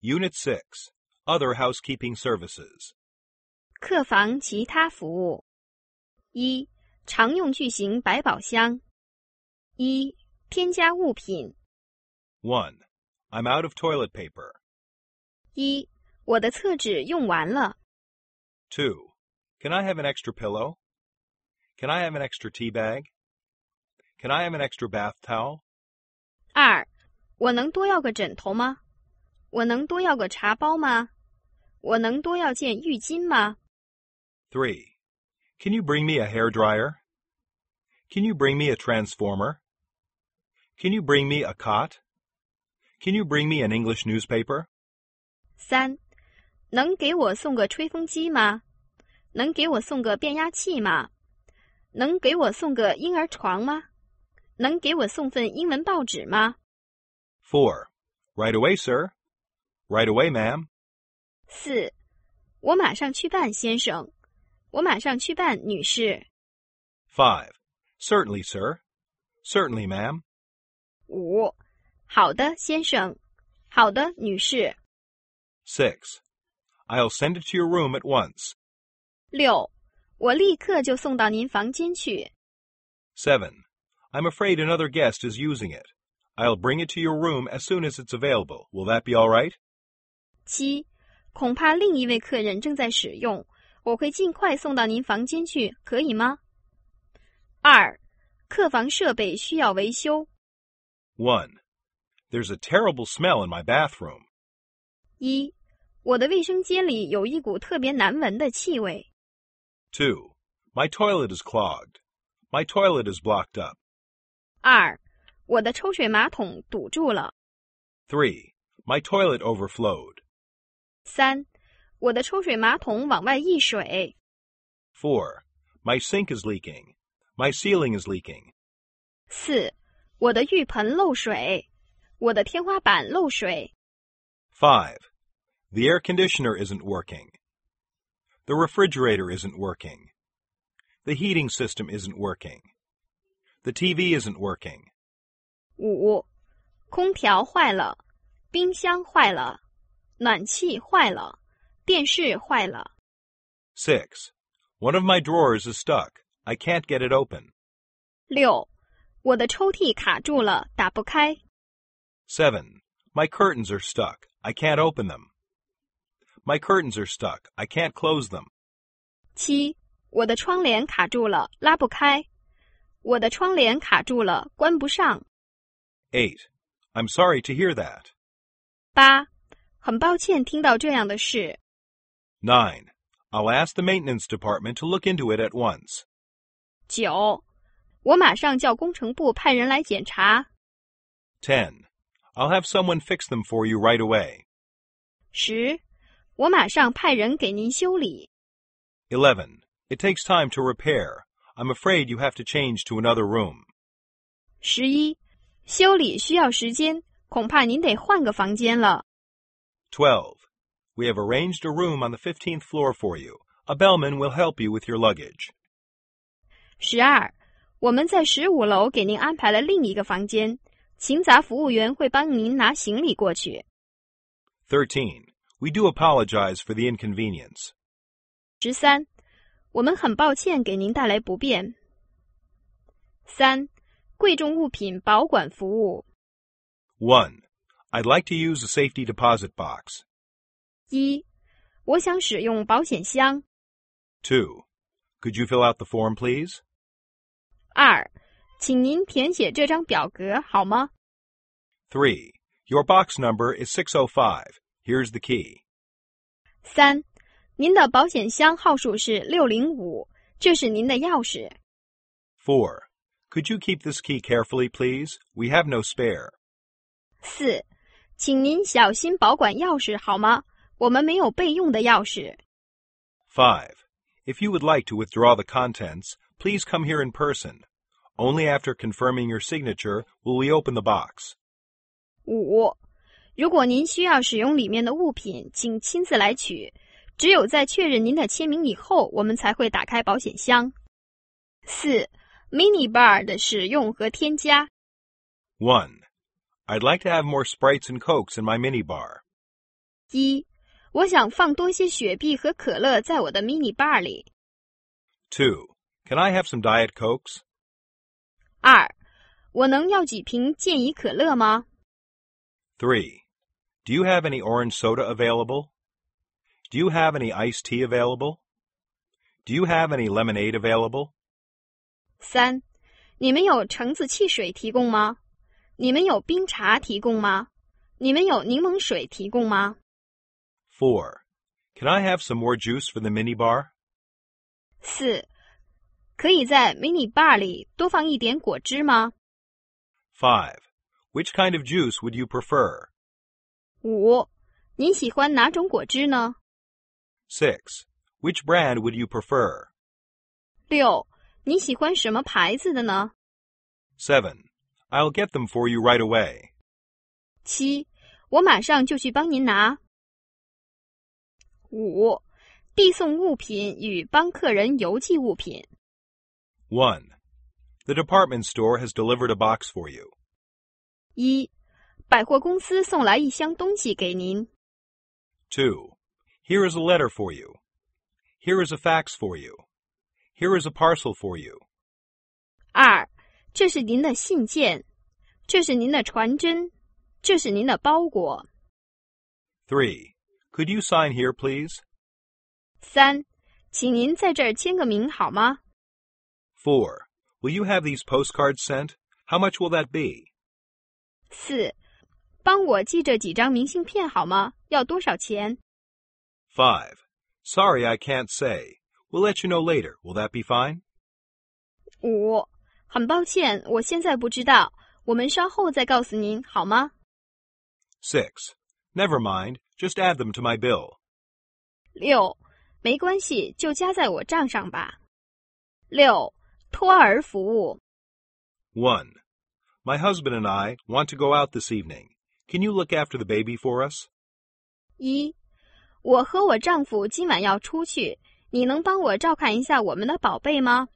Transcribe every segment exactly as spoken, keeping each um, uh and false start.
Unit six, Other Housekeeping Services. 客房其他服务。一、常用句型百宝箱。一、添加物品。 one. I'm out of toilet paper. 一、我的厕纸用完了。 two. Can I have an extra pillow? Can I have an extra tea bag? Can I have an extra bath towel? 二、我能多要个枕头吗？我能多要个茶包吗？我能多要件浴巾吗？ three. Can you bring me a hairdryer? Can you bring me a transformer? Can you bring me a cot? Can you bring me an English newspaper? 三、能给我送个吹风机吗？能给我送个变压器吗？能给我送个婴儿床吗？能给我送份英文报纸吗？ four. Right away, sir. Right away, ma'am. 四、我马上去办，先生。我马上去办，女士。 five. Certainly, sir. Certainly, ma'am. 五、好的，先生。好的，女士。 six. I'll send it to your room at once. 六、我立刻就送到您房间去。 seven. I'm afraid another guest is using it. I'll bring it to your room as soon as it's available. Will that be all right? 七、恐怕另一位客人正在使用，我会尽快送到您房间去，可以吗？二、客房设备需要维修。 one. There's a terrible smell in my bathroom. 一、我的卫生间里有一股特别难闻的气味。 two. My toilet is clogged. My toilet is blocked up. 二、我的抽水马桶堵住了。 three. My toilet overflowed. 三、我的抽水马桶往外溢水。 four. My sink is leaking. My ceiling is leaking. 四、我的浴盆漏水。我的天花板漏水。 five. The air conditioner isn't working. The refrigerator isn't working. The heating system isn't working. The T V isn't working. 五、空调坏了，冰箱坏了，暖气坏了，电视坏了。 six. One of my drawers is stuck. I can't get it open. 六、我的抽屉卡住了，打不开。 seven. My curtains are stuck. I can't open them. My curtains are stuck. I can't close them. 七、我的窗帘卡住了，拉不开。我的窗帘卡住了，关不上。 eight. I'm sorry to hear that. 八、很抱歉听到这样的事。 nine. I'll ask the maintenance department to look into it at once. 九、我马上叫工程部派人来检查。 ten. I'll have someone fix them for you right away. 十、我马上派人给您修理。 eleven. It takes time to repair. I'm afraid you have to change to another room. 十一、修理需要时间，恐怕您得换个房间了。 twelve. We have arranged a room on the fifteenth floor for you. A bellman will help you with your luggage. 十二、我们在十五楼给您安排了另一个房间，勤杂服务员会帮您拿行李过去。 thirteen. We do apologize for the inconvenience. 十三、我们很抱歉给您带来不便。三、贵重物品保管服务。 one. I'd like to use a safety deposit box. 一、我想使用保险箱。 two. Could you fill out the form, please? 二、请您填写这张表格好吗？ three. Your box number is six oh five. Here's the key. 三、您的保险箱号数是六零五，这是您的钥匙。 four. Could you keep this key carefully, please? We have no spare. 四、请您小心保管钥匙好吗？我们没有备用的钥匙。 five. If you would like to withdraw the contents, please come here in person. Only after confirming your signature will we open the box. 五、如果您需要使用里面的物品，请亲自来取。只有在确认您的签名以后，我们才会打开保险箱。四、mini bar 的使用和添加。 one. I'd like to have more Sprites and Cokes in my minibar. 一，我想放多些雪碧和可乐在我的 mini bar 里。 Two, can I have some Diet Cokes? 二，我能要几瓶健怡可乐吗？ Three, do you have any orange soda available? Do you have any iced tea available? Do you have any lemonade available? 三，你们有橙子汽水提供吗？你们有冰茶提供吗？你们有柠檬水提供吗？ Four, can I have some more juice for the minibar? 四，可以在 mini bar 里多放一点果汁吗？ Five, which kind of juice would you prefer? 五，您喜欢哪种果汁呢？ Six, which brand would you prefer? 六，你喜欢什么牌子的呢？ Seven, I'll get them for you right away. 七，我马上就去帮您拿。五，递送物品与帮客人邮寄物品。 One, the department store has delivered a box for you. 一，百货公司送来一箱东西给您。 Two, here is a letter for you. Here is a fax for you. Here is a parcel for you. 二，这是您的信件，这是您的传真，这是您的包裹。 Three, could you sign here, please? 三，请您在这儿签个名好吗？ Four, will you have these postcards sent? How much will that be? 四，帮我寄这几张明信片好吗？要多少钱？ Five, sorry I can't say. We'll let you know later. Will that be fine? 五，很抱歉，我现在不知道，我们稍后再告诉您好吗？ Six, never mind. Just add them to my bill. 六，没关系，就加在我账上吧。六，托儿服务。 One, my husband and I want to go out this evening. Can you look after the baby for us? 一，我和我丈夫今晚要出去，你能帮我照看一下我们的宝贝吗？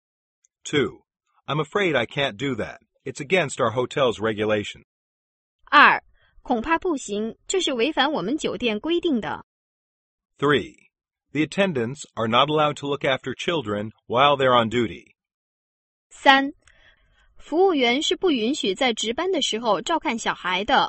Two, I'm afraid I can't do that. It's against our hotel's regulation. 二，恐怕不行，这是违反我们酒店规定的。 Three, the attendants are not allowed to look after children while they're on duty. 三，服务员是不允许在值班的时候照看小孩的。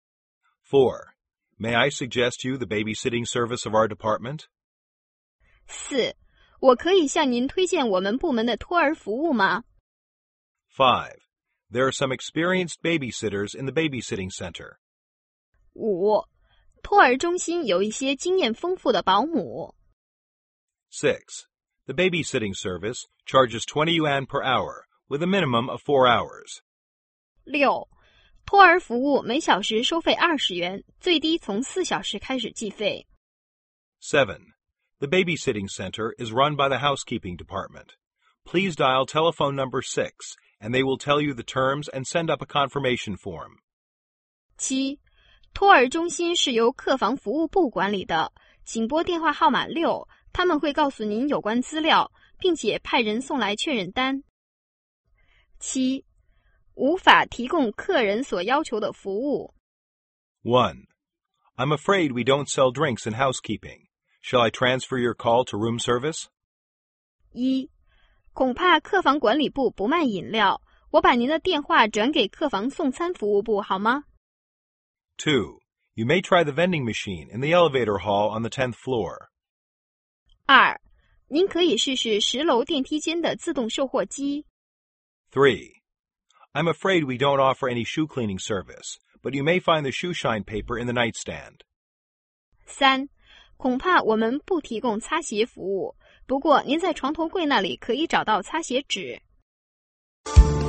Four, may I suggest you the babysitting service of our department? 四，我可以向您推荐我们部门的托儿服务吗？ Five, there are some experienced babysitters in the babysitting center. 五，托儿中心有一些经验丰富的保姆。 Six, the babysitting service charges twenty yuan per hour, with a minimum of four hours. 六，托儿服务每小时收费二十元，最低从四小时开始计费。 Seven, the babysitting center is run by the housekeeping department. Please dial telephone number six, and they will tell you the terms and send up a confirmation form. 七，托儿中心是由客房服务部管理的，请拨电话号码六，他们会告诉您有关资料，并且派人送来确认单。七，无法提供客人所要求的服务。 One, I'm afraid we don't sell drinks in housekeeping. Shall I transfer your call to room service? 一，恐怕客房管理部不卖饮料，我把您的电话转给客房送餐服务部好吗？ Two, you may try the vending machine in the elevator hall on the tenth floor. 二，您可以试试十楼电梯间的自动售货机。 Three, I'm afraid we don't offer any shoe cleaning service, but you may find the shoe shine paper in the nightstand. 三，恐怕我们不提供擦鞋服务，不过您在床头柜那里可以找到擦鞋纸。